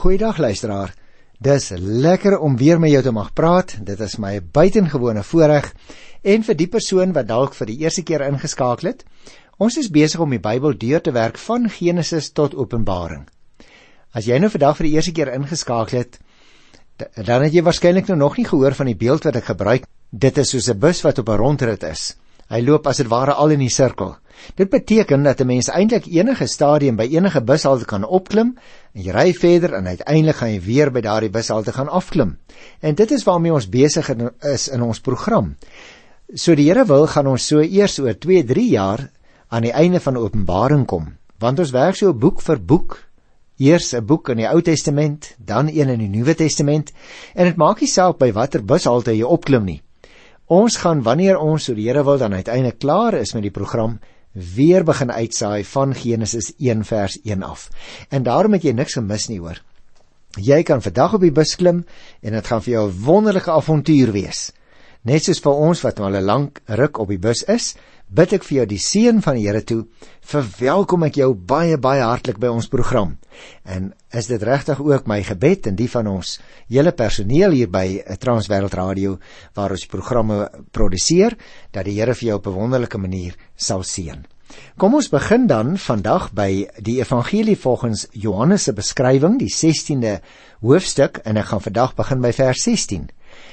Goeiedag luisteraar, dis lekker om weer met jou te mag praat, dit is my buitengewone voorreg, en vir die persoon wat dalk vir die eerste keer ingeskakel het, ons is besig om die Bybel deur te werk van Genesis tot Openbaring. As jy nou vandag vir die eerste keer ingeskakel het, dan het jy waarskynlik nou nog nie gehoor van die beeld wat ek gebruik. Dit is soos 'n bus wat op 'n rondrit is. Hy loop as dit ware al in die sirkel. Dit beteken dat 'n mens eintlik enige stadium by enige bushalte kan opklim, en jy ry verder en uiteindelik gaan jy weer by daardie bushalte gaan afklim. En dit is waarmee ons besig is in ons program. So die Here wil, gaan ons so eers oor 2-3 jaar aan die einde van Openbaring kom, want ons werk so boek vir boek. Eers 'n boek in die Ou Testament, dan een in die Nuwe Testament, en dit maak nie saak by watter bushalte jy opklim nie. Ons gaan, wanneer ons, so die Here wil, dan uiteindelik klaar is met die program, weer begin uitsaai van Genesis 1 vers 1 af. En daarom het jy niks gemis nie hoor. Jy kan vandag op die bus klim, en dit gaan vir jou 'n wonderlike avontuur wees. Net soos vir ons wat al 'n lang ruk op die bus is, bid ek vir jou die seën van die Here toe, verwelkom ek jou baie, baie hartlik by ons program. En is dit regtig ook my gebed en die van ons hele personeel hier by Transwêreld Radio, waar ons programme produseer, dat die Here vir jou op 'n wonderlike manier sal seën. Kom ons begin dan vandag by die evangelie volgens Johannes se beskrywing, die 16de hoofstuk, en ek gaan vandag begin by vers 16.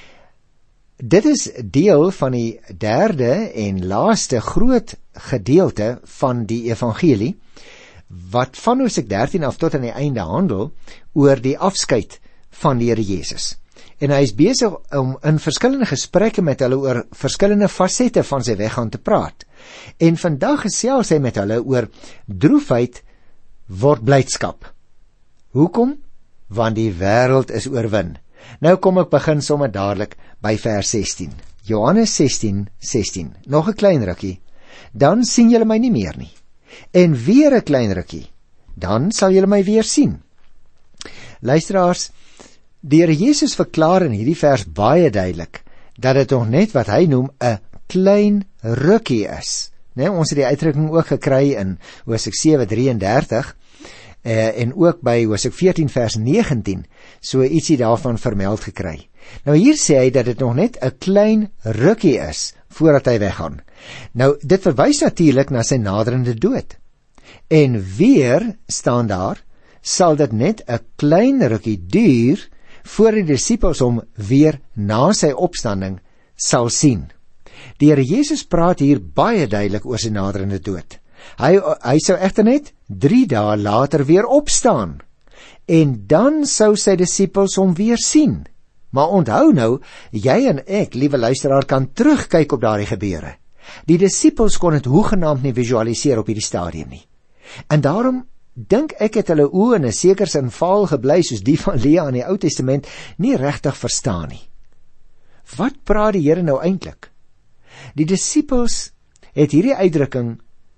Dit is deel van die derde en laaste groot gedeelte van die evangelie, wat van hoofstuk 13 af tot aan die einde handel oor die afskeid van die Here Jesus. En hy is besig om in verskillende gesprekke met hulle oor verskillende fasette van sy weggaan te praat. En vandag gesels hy met hulle oor droefheid word blydskap. Hoekom? Want die wêreld is oorwin. Nou kom ek begin sommer dadelik by vers 16. Johannes 16:16. Nog 'n klein rukkie, dan sien julle my nie meer nie. En weer 'n klein rukkie, dan sal julle my weer sien. Luisteraars, die Here Jesus verklaar in hierdie vers baie duidelik dat dit nog net wat hy noem 'n klein rukkie is. Ons het die uitdrukking ook gekry in Hosea 7:33 en ook by Hosea 14 vers 19 so ietsie daarvan vermeld gekry. Nou hier sê hy dat dit nog net 'n klein rukkie is voordat hy weggaan. Nou dit verwys natuurlik na sy naderende dood. En weer staan daar, sal dit net 'n klein rukkie duur voor die disippels hom weer na sy opstanding sal sien. Die Here Jesus praat hier baie duidelik oor sy naderende dood. Hy sou egter net 3 dae later weer opstaan, en dan sou sy disippels hom weer sien. Maar onthou nou, jy en ek, liewe luisteraar, kan terugkyk op daardie gebeure. Die disippels kon dit hoegenaamd nie visualiseer op hierdie stadium nie. En daarom dink ek het hulle oë in 'n sekere sin vaal gebly, soos die van Lea in die Ou Testament, nie regtig verstaan nie. Wat praat die Here nou eintlik? Die disippels het hierdie uitdrukking,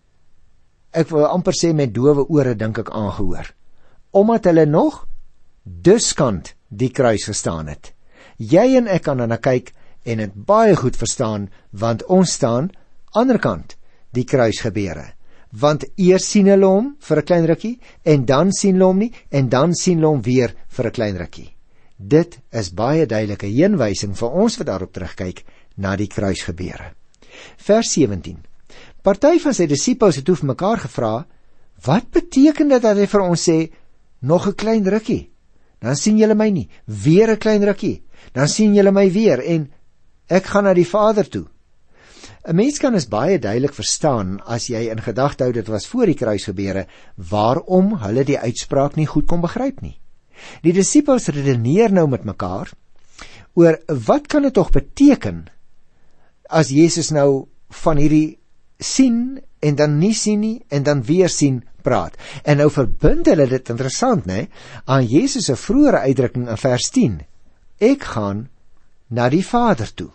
ek wil amper sê met dowe ore dink ek aangehoor, omdat hulle nog duskant die kruis gestaan het. Jy en ek kan daarna kyk en het baie goed verstaan, want ons staan anderkant die kruis gebeure. Want eers sien hulle hom vir 'n klein rukkie, en dan sien hulle hom nie, en dan sien hulle hom weer vir 'n klein rukkie. Dit is baie duidelike heenwysing vir ons wat daarop terugkyk na die kruis gebeure. Vers 17. Party van sy disippels het toe vir mekaar gevra, wat beteken dit dat hy vir ons sê, nog 'n klein rukkie, dan sien julle my nie, weer 'n klein rukkie, dan sien julle my weer, en ek gaan na die Vader toe. 'n Mens kan is baie duidelik verstaan, as jy in gedagte hou dit was voor die kruis gebeure, waarom hulle die uitspraak nie goed kon begryp nie. Die disippels redeneer nou met mekaar oor wat kan dit tog beteken as Jesus nou van hierdie sien en dan nie sien nie en dan weer sien praat. En nou verbind hulle dit interessant, aan Jesus se vroeëre uitdrukking in vers 10. Ek gaan na die Vader toe.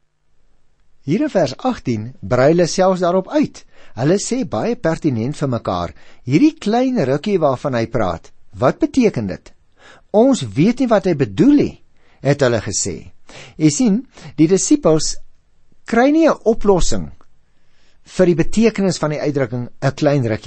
Hier in vers 18 brei hulle selfs daarop uit. Hulle sê baie pertinent vir mekaar, hierdie klein rukkie waarvan hy praat, wat beteken dit? Ons weet nie wat hy bedoel nie, het hulle gesê. Jy sien, die disippels kry nie 'n oplossing vir die betekenis van die uitdrukking 'n klein rukkie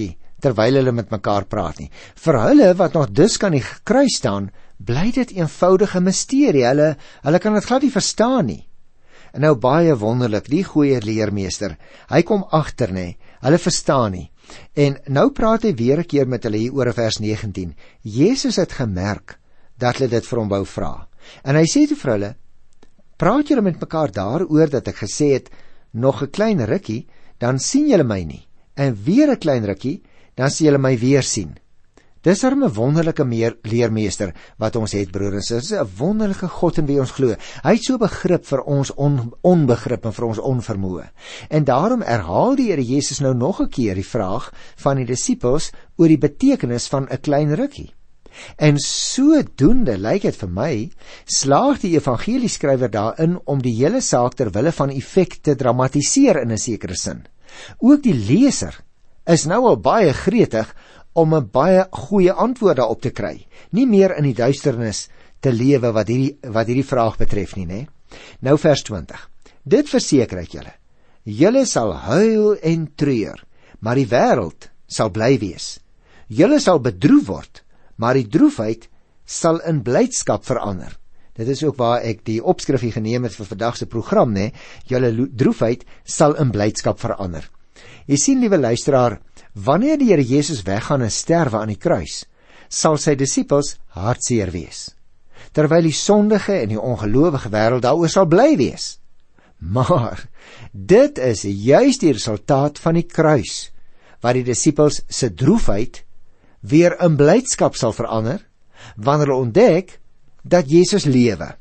terwyl hulle met mekaar praat nie. Vir hulle wat nog dus aan die kruis staan, bly dit eenvoudige misterie. Hulle kan dit glad nie verstaan nie. En nou baie wonderlik, die goeie leermeester, hy kom agter, nê, hulle verstaan nie. En nou praat hy weer 'n keer met hulle hier oor vers 19. Jesus het gemerk dat hulle dit vir hom wou vra. En hy sê toe vir hulle, praat julle met mekaar daaroor dat ek gesê het, nog 'n klein rukkie, dan sien julle my nie. En weer 'n klein rukkie, dan sien julle my weer sien. Dis 'n wonderlike leermeester wat ons het, broer en susters, 'n wonderlike God in wie ons glo. Hy het so begrip vir ons onbegrip en vir ons onvermoë. En daarom herhaal die Here Jesus nou nog 'n keer die vraag van die disippels oor die betekenis van 'n klein rukkie. En sodoende, lyk dit vir my, slaag die evangelieskrywer daarin om die hele saak ter wille van effek te dramatiseer in 'n sekere sin. Ook die leser is nou al baie gretig om 'n baie goeie antwoord daarop te kry. Nie meer in die duisternis te lewe wat hierdie vraag betref nie, né? Nou vers 20. Dit verseker ek julle. Julle sal huil en treur, maar die wêreld sal bly wees. Julle sal bedroef word, maar die droefheid sal in blydskap verander. Dit is ook waar ek die opskrif hier geneem het vir vandag se program, né? Julle droefheid sal in blydskap verander. Jy sien, liewe luisteraar, wanneer die Here Jesus weggaan en sterwe aan die kruis, sal sy disippels hartseer wees, terwyl die sondige en die ongelowige wêreld daaroor sal bly wees. Maar dit is juis die resultaat van die kruis, waar die disippels se droefheid weer in blydskap sal verander, wanneer hulle ontdek dat Jesus lewe.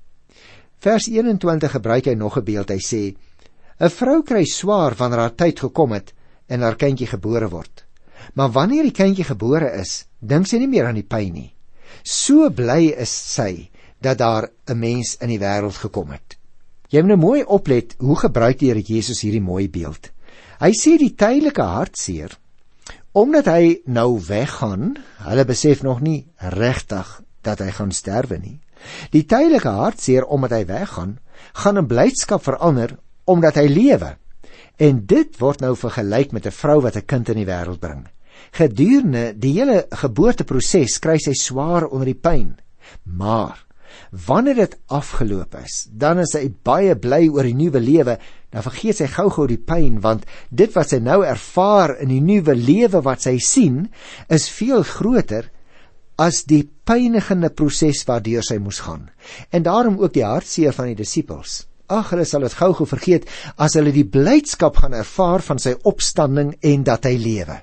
Vers 21 gebruik hy nog 'n beeld. Hy sê, 'n vrou kry swaar wanneer haar tyd gekom het en haar kindjie gebore word. Maar wanneer die kindjie gebore is, dink sy nie meer aan die pyn nie. So bly is sy dat daar 'n mens in die wêreld gekom het.' Jy moet nou mooi oplet, hoe gebruik die Here Jesus hierdie mooi beeld. Hy sê die tydelike hartseer, omdat hy nou weggaan, hulle besef nog nie regtig dat hy gaan sterwe nie. Die tydelike hartseer, omdat hy weggaan, gaan in blydskap verander, omdat hy lewe. En dit word nou vergelyk met 'n vrou wat 'n kind in die wêreld bring. Gedurende die hele geboorteproses kry sy swaar onder die pyn. Maar wanneer dit afgeloop is, dan is sy baie bly oor die nuwe lewe. Dan vergeet sy gou-gou die pyn, want dit wat sy nou ervaar in die nuwe lewe wat sy sien, is veel groter as die pynigende proses waardeur sy moes gaan. En daarom ook die hartseer van die disippels. Ag, hulle sal dit gou-gou vergeet as hulle die blydskap gaan ervaar van sy opstanding en dat hy lewe.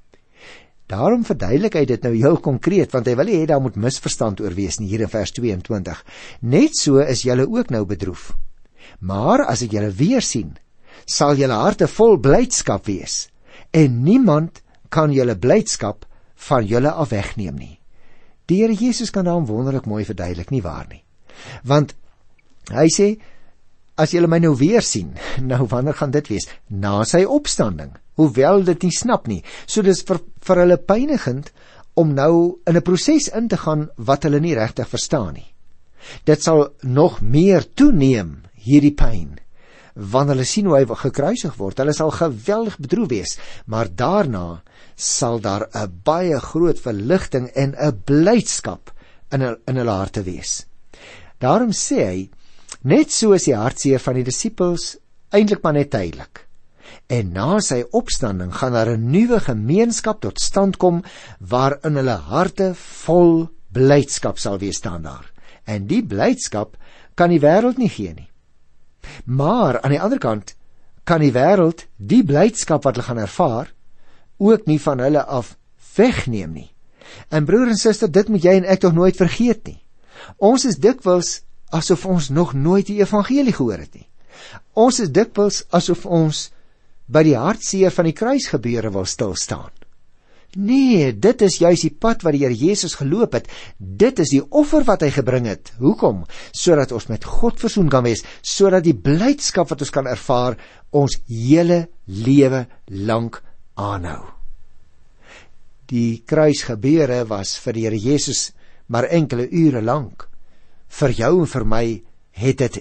Daarom verduidelik hy dit nou heel konkreet, want hy wil hê daar moet misverstand oor wees nie, hier in vers 22. Net so is julle ook nou bedroef. Maar as ek julle weer sien, sal julle harte vol blydskap wees, en niemand kan julle blydskap van julle af wegneem nie. Die Here Jesus kan daarom wonderlik mooi verduidelik, nie waar nie? Want hy sê, as julle my nou weer sien, nou wanneer gaan dit wees? Na sy opstanding, hoewel dit nie snap nie. So dis vir hulle pynigend om nou in 'n proses in te gaan wat hulle nie regtig verstaan nie. Dit sal nog meer toeneem, hierdie pyn, wanneer hulle sien hoe hy gekruisig word. Hulle sal geweldig bedroef wees, maar daarna sal daar 'n baie groot verligting en 'n blydskap in hulle harte wees. Daarom sê hy, net so is die hartseer van die disippels eintlik maar net tydelik. En na sy opstanding gaan daar 'n nuwe gemeenskap tot stand kom, waarin hulle harte vol blydskap sal wees staan daar. En die blydskap kan die wêreld nie gee nie. Maar aan die ander kant kan die wêreld die blydskap wat hulle gaan ervaar ook nie van hulle af wegneem nie. En broer en suster, dit moet jy en ek tog nooit vergeet nie. Ons is dikwels asof ons nog nooit die evangelie gehoor het nie. Ons is dikwels asof ons by die hartseer van die kruisgebeure wil stil staan. Nee, dit is juis die pad wat die Here Jesus geloop het. Dit is die offer wat hy gebring het. Hoekom? Sodat ons met God versoen kan wees, sodat die blydskap wat ons kan ervaar, ons hele lewe lank aanhou. Die kruisgebeure was vir die Here Jesus maar enkele ure lank. Vir jou en vir my het dit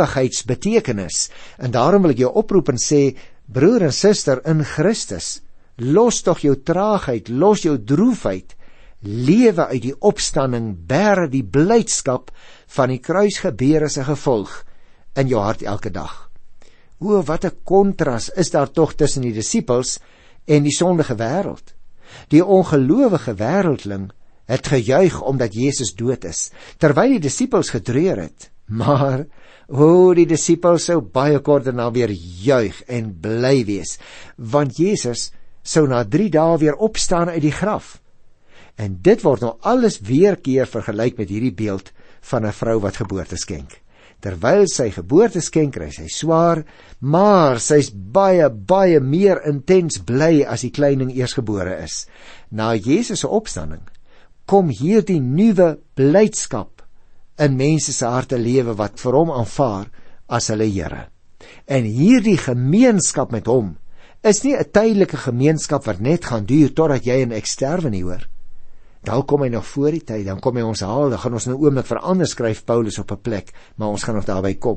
ewigheidsbetekenis. En daarom wil ek jou oproep en sê, broer en suster in Christus, los tog jou traagheid, los jou droefheid, lewe uit die opstanding, bære die blydskap van die kruisgebeure se gevolg in jou hart elke dag. O, wat 'n kontras is daar tog tussen die disippels en die sondige wêreld. Die ongelowige wêreldling het gejuig omdat Jesus dood is, terwyl die disippels getreur het. Maar, die disippels sou baie kort daarna weer juig en bly wees, want Jesus sou na 3 dae weer opstaan uit die graf. En dit word nou alles weer keer vergelyk met hierdie beeld van 'n vrou wat geboorte skenk. Terwyl sy geboorte skenk, kry sy swaar, maar sy's baie, baie meer intens bly as die kleining eersgebore is. Na Jesus se opstanding kom hierdie nuwe blydskap in mense se harte lewe wat vir hom aanvaar as hulle Here. En hierdie gemeenskap met hom is nie 'n tydelike gemeenskap wat net gaan duur totdat jy en ek sterwe nie, hoor. Dan kom hy nog voor die tyd, dan kom hy ons haal, dan gaan ons nou oomblik verander, skryf Paulus op 'n plek, maar ons gaan nog daarby kom.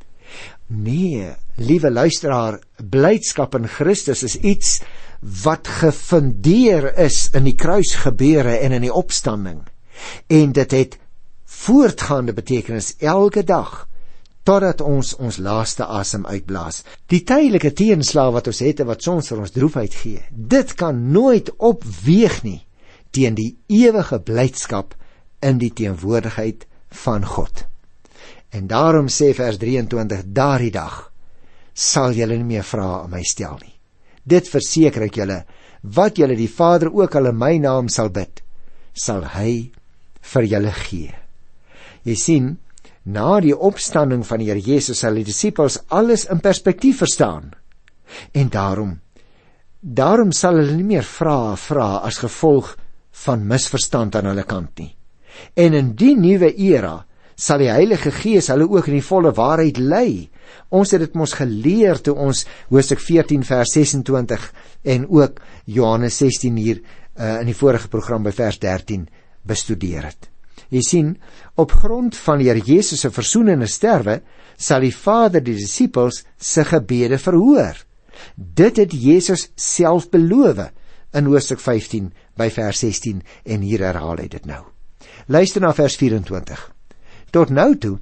Nee, liewe luisteraar, blydskap in Christus is iets wat gefundeer is in die kruisgebeure en in die opstanding. En dit het voortgaande betekenis elke dag, totdat ons laaste asem uitblaas. Die tydelike teenslag wat ons het en wat soms vir ons droefheid gee, dit kan nooit opweeg nie teen die ewige blydskap in die teenwoordigheid van God. En daarom sê vers 23, daardie dag sal julle nie meer vrae aan my stel nie. Dit verseker ek julle, wat julle die Vader ook al in my naam sal bid, sal hy vir julle gee. Jy sien, na die opstanding van die Here Jesus sal die disippels alles in perspektief verstaan. En daarom sal hulle nie meer vra as gevolg van misverstand aan hulle kant nie. En in die nuwe era sal die Heilige Gees hulle ook in die volle waarheid lei. Ons het dit mos geleer toe ons Hoofstuk 14 vers 26 en ook Johannes 16 hier in die vorige program by vers 13 bestudeer het. Jy sien, op grond van die Here Jesus se versoenende sterwe sal die Vader die disippels se gebede verhoor. Dit het Jesus self beloof in Hoofstuk 15 by vers 16 en hier herhaal hy dit nou. Luister na vers 24. Tot nou toe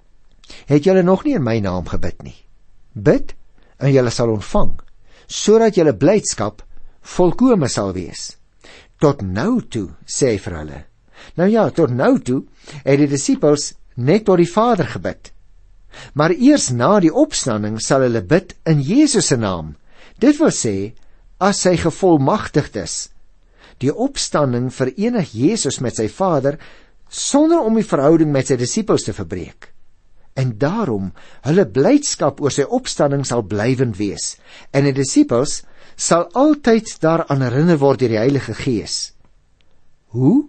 het julle nog nie in my naam gebid nie. Bid en julle sal ontvang, sodat julle blydskap volkome sal wees. Tot nou toe, sê hy vir hulle. Nou ja, tot nou toe het die disippels net tot die Vader gebid. Maar eers na die opstanding sal hulle bid in Jesus se naam. Dit wil sê, as hy gevolmagtigd is. Die opstanding verenig Jesus met sy Vader sonder om die verhouding met sy disippels te verbreek. En daarom, hulle blydskap oor sy opstanding sal blywend wees. En die disippels sal altyd daaraan herinner word deur die Heilige Gees. Hoe?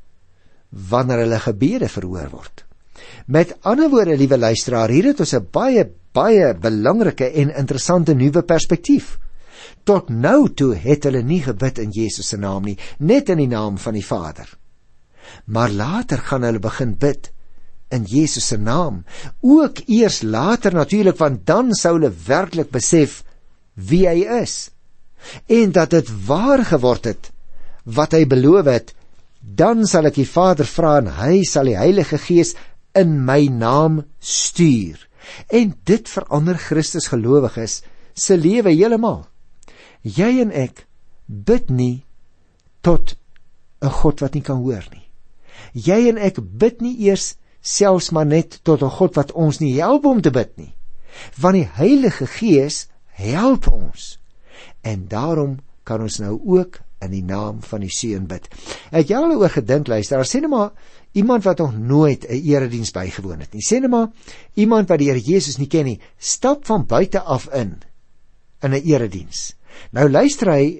Wanneer hulle gebede verhoor word. Met ander woorde, liewe luisteraar, hier het ons 'n baie belangrike en interessante nuwe perspektief. Tot nou toe het hulle nie gebid in Jesus se naam nie, net in die naam van die Vader. Maar later gaan hulle begin bid in Jesus se naam. Ook eers later natuurlik, want dan sou hulle werklik besef wie hy is. En dat dit waar geword het, wat hy beloof het, dan sal ek die Vader vra en hy sal die Heilige Gees in my naam stuur. En dit verander Christus gelowiges se lewe heeltemal. Jy en ek bid nie tot 'n God wat nie kan hoor nie. Jy en ek bid nie eers selfs maar net tot 'n God wat ons nie help om te bid nie. Want die Heilige Gees help ons. En daarom kan ons nou ook in die naam van die Seun bid. Het jy al oor gedink, luister, sê net maar iemand wat nog nooit 'n erediens bygewoon het nie. Sê net maar iemand wat die Here Jesus nie ken nie, stap van buite af in 'n erediens. Nou luister hy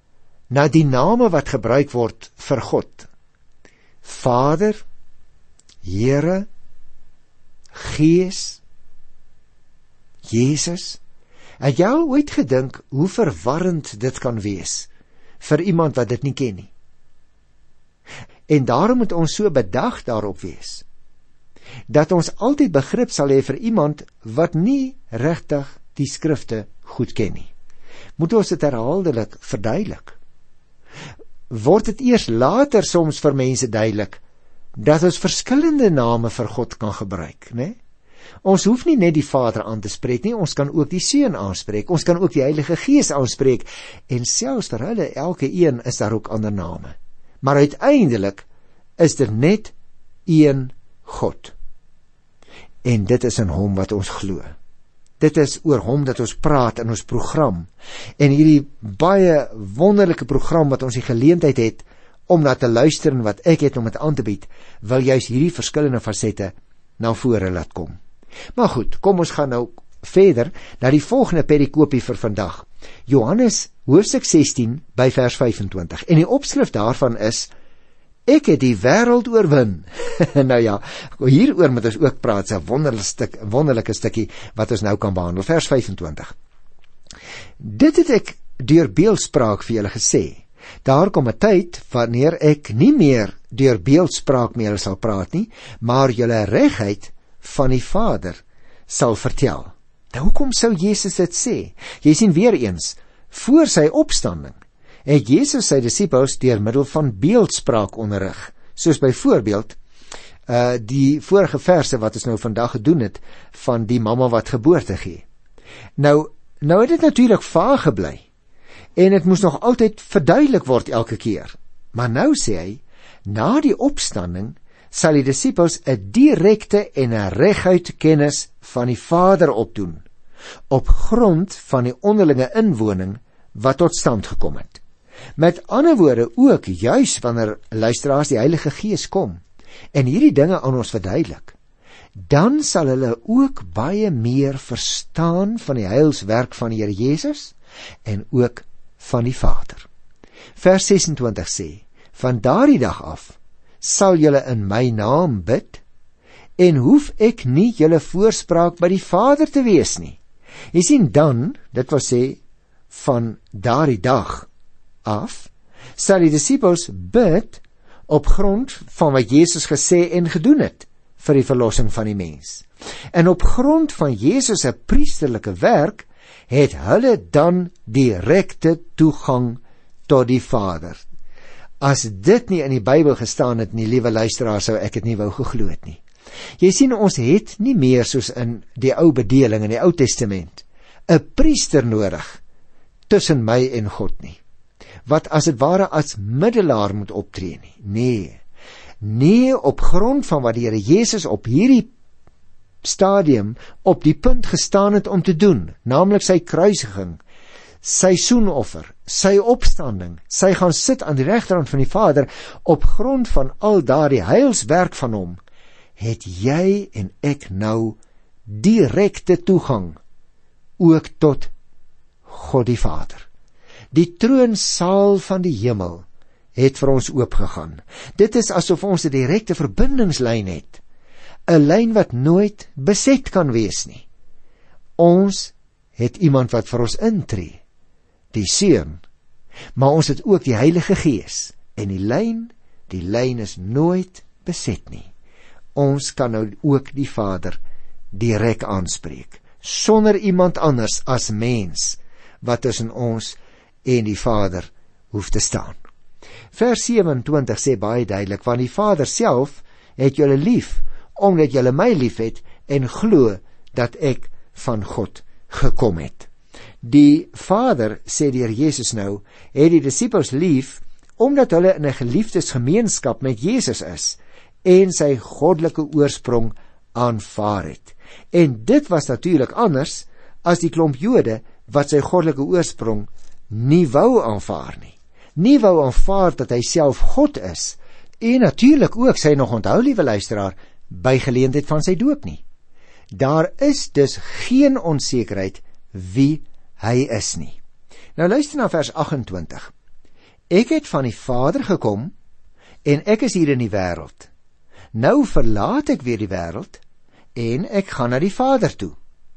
na die name wat gebruik word vir God. Vader, Here, Gees, Jesus. Het jy al ooit gedink hoe verwarrend dit kan wees vir iemand wat dit nie ken nie? En daarom moet ons so bedag daarop wees, dat ons altyd begrip sal hê vir iemand wat nie regtig die skrifte goed ken nie. moet ons dit herhaaldelik verduidelik. Word dit eers later soms vir mense duidelik, dat ons verskillende name vir God kan gebruik, né? Ons hoef nie net die Vader aan te spreek nie, ons kan ook die Seun aanspreek, ons kan ook die Heilige Gees aanspreek, en selfs vir hulle, elke een is daar ook ander name. Maar uiteindelik is dit net een God. En dit is in hom wat ons glo. Dit is oor hom dat ons praat in ons program. En hierdie baie wonderlike program wat ons die geleentheid het om na te luister en wat ek het om het aan te bied, wil juist hierdie verskillende fasette na vore laat kom. Maar goed, kom ons gaan nou verder na die volgende perikoopie vir vandag. Johannes hoofstuk 16 by vers 25. En die opskrif daarvan is: Ek het die wêreld oorwin. Nou ja, hieroor moet ons ook praat, 'n wonderlike stukkie wat ons nou kan behandel. Vers 25. Dit het ek deur beeldspraak vir julle gesê. Daar kom 'n tyd wanneer ek nie meer deur beeldspraak met julle sal praat nie, maar julle regheid van die Vader sal vertel. Nou, hoekom sou Jesus dit sê? Jy sien weer eens, voor sy opstanding het Jesus sy disippels deur middel van beeldspraak onderrig, soos byvoorbeeld die vorige verse wat ons nou vandag gedoen het, van die mamma wat geboorte gee. Nou het dit natuurlik vaag gebly, en het moes nog altyd verduidelik word elke keer. Maar nou sê hy, na die opstanding sal die disippels 'n direkte en 'n reguit kennis van die Vader opdoen, op grond van die onderlinge inwoning wat tot stand gekom het. Met ander woorde ook, juis wanneer luisteraars die Heilige Gees kom, en hierdie dinge aan ons verduidelik, dan sal hulle ook baie meer verstaan van die heilswerk van die Here Jesus, en ook van die Vader. Vers 26 sê, van daardie dag af sal julle in my naam bid, en hoef ek nie julle voorspraak by die Vader te wees nie. Jy sien dan, dit wil sê, van daardie dag af, sal die disippels bid op grond van wat Jesus gesê en gedoen het vir die verlossing van die mens. En op grond van Jesus se priesterlike werk het hulle dan direkte toegang tot die Vader. As dit nie in die Bybel gestaan het nie, liewe luisteraar, sou ek het nie wou geglo het nie. Jy sien, ons het nie meer soos in die ou bedeling in die Ou Testament 'n priester nodig tussen my en God nie, wat as het ware as middelaar moet optree nie. Nee, op grond van wat die Here Jesus op hierdie stadium op die punt gestaan het om te doen, naamlik sy kruisiging, sy soenoffer, sy opstanding, sy gaan sit aan die regterhand van die Vader, op grond van al daardie heilswerk van hom, het jy en ek nou direkte toegang ook tot God die Vader. Die troonsaal van die hemel het vir ons oopgegaan. Dit is asof ons 'n direkte verbindingslyn het, 'n lyn wat nooit beset kan wees nie. Ons het iemand wat vir ons intree, die Seun, maar ons het ook die Heilige Gees, en die lyn is nooit beset nie. Ons kan nou ook die Vader direk aanspreek, sonder iemand anders as mens wat tussen ons en die Vader hoef te staan. Vers 27 sê baie duidelik, want die Vader self het julle lief, omdat julle my lief het en glo dat ek van God gekom het. Die Vader, sê die Here Jesus nou, het die disippels lief, omdat hulle in 'n geliefdesgemeenskap met Jesus is, en sy goddelike oorsprong aanvaar het. En dit was natuurlik anders as die klomp Jode wat sy goddelike oorsprong nie wou aanvaar nie. Nie wou aanvaar dat hy self God is, en natuurlik ook, sy nog onthou, liewe luisteraar, by geleentheid van sy doop nie. Daar is dus geen onsekerheid wie hy is nie. Nou luister na vers 28. Ek het van die Vader gekom, en ek is hier in die wêreld. Nou verlaat ek weer die wêreld, en ek gaan na die Vader toe.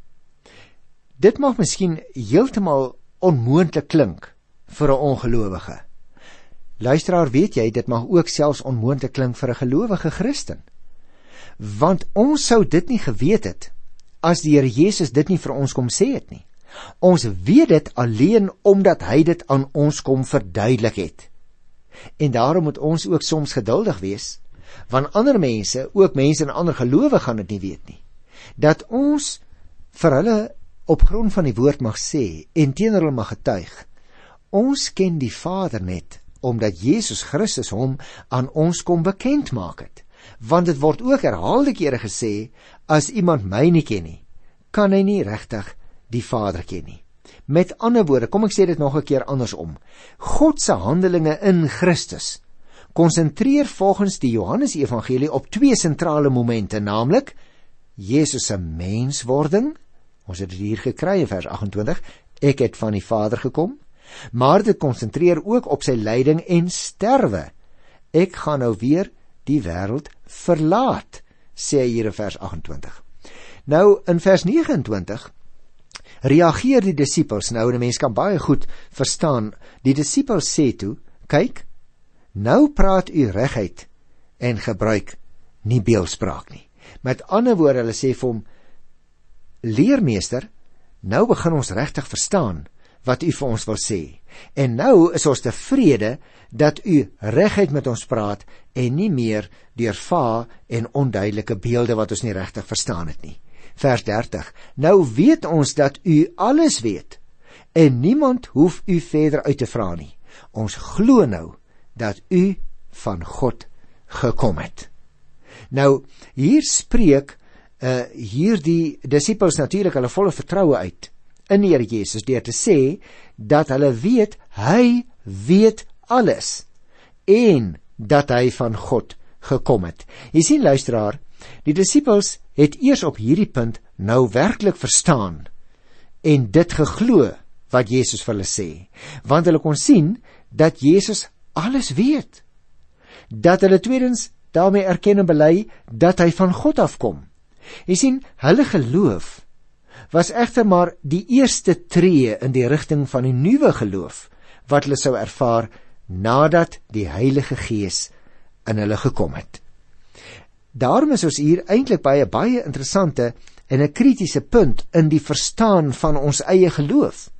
Dit mag miskien heeltemal onmoontlik klink vir 'n ongelowige. Luisteraar, weet jy, dit mag ook selfs onmoontlik klink vir 'n gelowige Christen. Want ons sou dit nie geweet het, as die Here Jesus dit nie vir ons kom sê het nie. Ons weet dit alleen omdat hy dit aan ons kom verduidelik het. En daarom moet ons ook soms geduldig wees, want ander mense, ook mense in ander gelowe gaan dit nie weet nie, dat ons vir hulle op grond van die woord mag sê, en teenoor hulle mag getuig, ons ken die Vader net, omdat Jesus Christus hom aan ons kom bekend maak het. Want dit word ook herhaalde kere gesê, as iemand my nie ken nie, kan hy nie regtig die Vader ken nie. Met ander woorde, kom ek sê dit nog 'n keer andersom. God se handelinge in Christus konsentreer volgens die Johannes-evangelie op twee sentrale momente, naamlik Jesus se menswording, ons het dit hier gekry in vers 28, ek het van die Vader gekom, maar dit konsentreer ook op sy lyding en sterwe. Ek gaan nou weer die wêreld verlaat, sê hy hier in vers 28. Nou, in vers 29, reageer die disippels, nou, en die mens kan baie goed verstaan, die disippels sê toe, kyk, nou praat u reguit en gebruik nie beeldspraak nie. Met ander woorde, hulle sê vir hom, leermeester, nou begin ons regtig verstaan wat u vir ons wil sê. En nou is ons tevrede dat u reguit met ons praat en nie meer deur vae en onduidelike beelde wat ons nie regtig verstaan het nie. Vers 30. Nou weet ons dat u alles weet en niemand hoef u verder uit te vra nie. Ons glo nou dat u van God gekom het. Nou, hier spreek hierdie disippels natuurlik hulle volle vertroue uit in die Here Jesus deur te sê dat hulle weet, hy weet alles en dat hy van God gekom het. Jy sien, luisteraar, die disippels het eers op hierdie punt nou werklik verstaan en dit geglo wat Jesus vir hulle sê, want hulle kon sien dat Jesus alles weet, dat hulle tweedens daarmee erken en bely dat hy van God afkom. Jy sien, hulle geloof was egter maar die eerste tree in die rigting van die nuwe geloof wat hulle sou ervaar nadat die Heilige Gees in hulle gekom het. Daarom is ons hier eintlik by 'n baie interessante en 'n kritiese punt in die verstaan van ons eie geloof.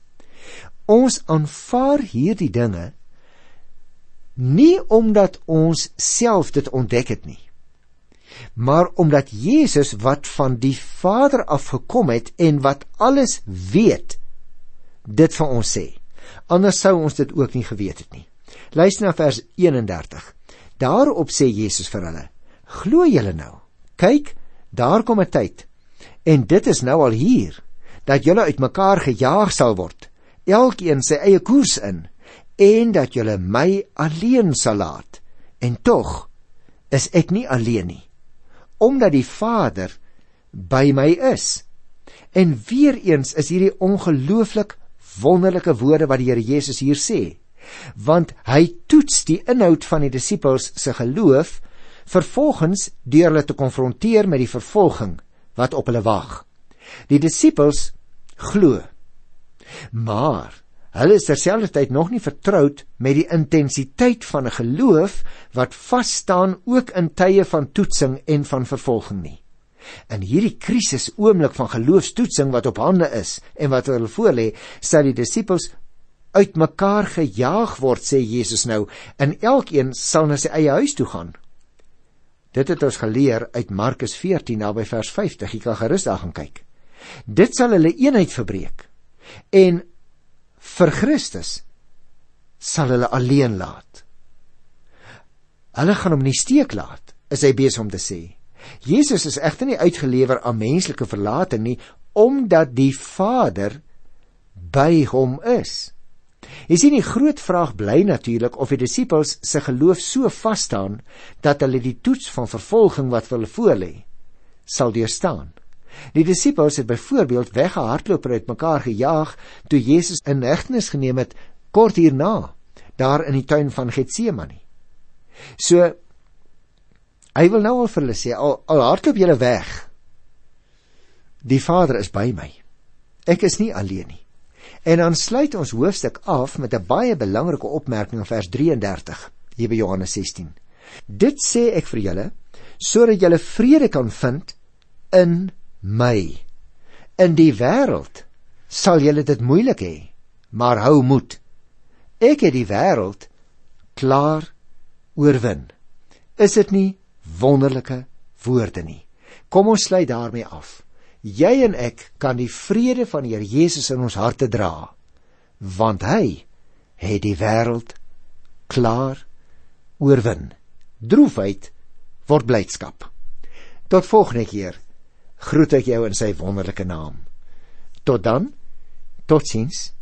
Ons aanvaar hierdie dinge nie omdat ons self dit ontdek het nie, maar omdat Jesus wat van die Vader afgekom het en wat alles weet, dit vir ons sê. Anders sou ons dit ook nie geweet het nie. Luister na vers 31. Daarop sê Jesus vir hulle, glo julle nou? Kyk, daar kom 'n tyd, en dit is nou al hier, dat julle uitmekaar gejaag sal word, elkeen sy eie koers in, en dat julle my alleen sal laat. En tog is ek nie alleen nie, omdat die Vader by my is. En weer eens is hierdie ongelooflik wonderlike woorde wat die Here Jesus hier sê, want hy toets die inhoud van die disippels se geloof vervolgens deur hulle te konfronteer met die vervolging wat op hulle wag. Die disippels glo, maar hulle is terselfdertyd nog nie vertroud met die intensiteit van 'n geloof wat vasstaan ook in tye van toetsing en van vervolging nie. In hierdie krisis oomblik van geloofstoetsing wat op hande is en wat hulle voorlê, sal die disippels uit mekaar gejaag word, sê Jesus nou, en elkeen sal na sy eie huis toe gaan. Dit het ons geleer uit Markus 14 naby vers 50, jy kan gerus daar gaan kyk. Dit sal hulle eenheid verbreek en vir Christus sal hulle alleen laat. Hulle gaan hom nie steek laat, is hy besig om te sê. Jesus is egter nie uitgelewer aan menslike verlating nie, omdat die Vader by hom is. Jy sien, die groot vraag bly natuurlik of die disippels se geloof so vasstaan dat hulle die toets van vervolging wat vir hulle voorlê sal deurstaan. Die disippels het byvoorbeeld weggehardloop en uit mekaar gejaag toe Jesus in hegtenis geneem het kort hierna, daar in die tuin van Getsemane. So, hy wil nou al vir hulle sê, al hardloop julle weg, die Vader is by my. Ek is nie alleen nie. En dan sluit ons hoofstuk af met 'n baie belangrike opmerking in vers 33, hier by Johannes 16. Dit sê ek vir julle, sodat julle vrede kan vind in my. In die wêreld sal julle dit moeilik hê, maar hou moed. Ek het die wêreld klaar oorwin. Is dit nie wonderlike woorde nie? Kom ons sluit daarmee af. Jy en ek kan die vrede van die Here Jesus in ons harte dra, want hy het die wêreld klaar oorwin. Droefheid word blydskap. Tot volgende keer groet ek jou in sy wonderlike naam. Tot dan, totsiens.